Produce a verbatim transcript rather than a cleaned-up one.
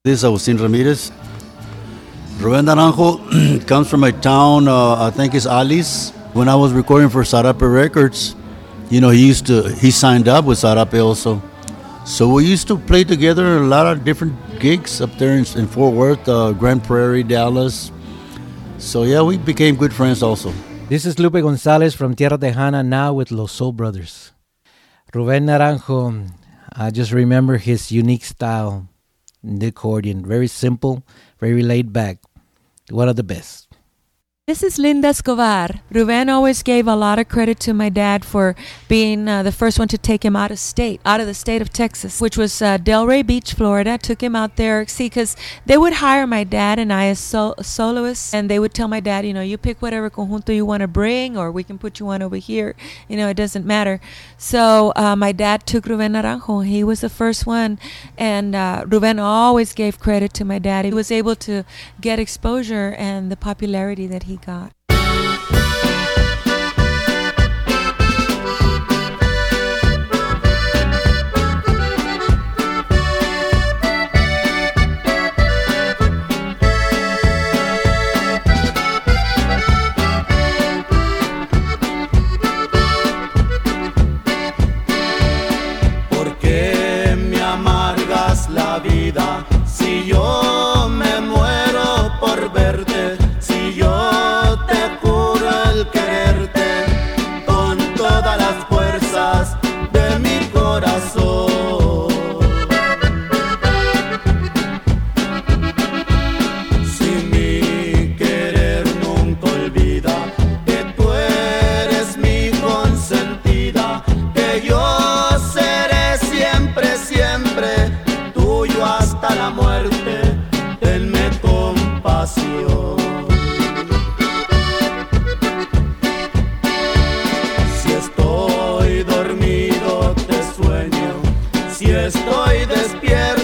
This is Agustin Ramirez. Ruben Naranjo comes from my town, uh, I think it's Alice. When I was recording for Sarape Records, you know, he used to, he signed up with Sarape also. So we used to play together a lot of different gigs up there in, in Fort Worth, uh, Grand Prairie, Dallas. So yeah, we became good friends also. This is Lupe Gonzalez from Tierra Tejana, now with Los Soul Brothers. Ruben Naranjo, I just remember his unique style in the accordion. Very simple, very laid back. One of the best. This is Linda Escobar. Ruben always gave a lot of credit to my dad for being uh, the first one to take him out of state, out of the state of Texas, which was uh, Delray Beach, Florida. Took him out there, see, because they would hire my dad and I as sol- soloists, and they would tell my dad, you know, you pick whatever conjunto you want to bring, or we can put you on over here. You know, it doesn't matter. So uh, my dad took Ruben Naranjo. He was the first one, and uh, Ruben always gave credit to my dad. He was able to get exposure and the popularity that he got. ¿Por qué me amargas la vida si yo me muero por verte? Si yo te juro el quererte con todas las fuerzas de mi corazón. Si mi querer nunca olvida que tú eres mi consentida, que yo seré siempre, siempre tuyo hasta la muerte, tenme compasión. Si estoy despierto